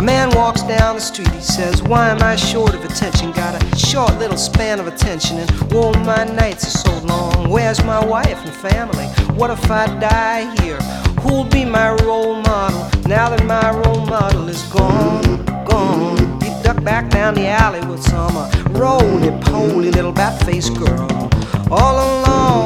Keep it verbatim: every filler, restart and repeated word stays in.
A man walks down the street, he says, why am I short of attention? Got a short little span of attention, and whoa, my nights are so long. Where's my wife and family? What if I die here? Who'll be my role model now that my role model is gone, gone? He ducked back down the alley with some uh, roly-poly little bat-faced girl. All alone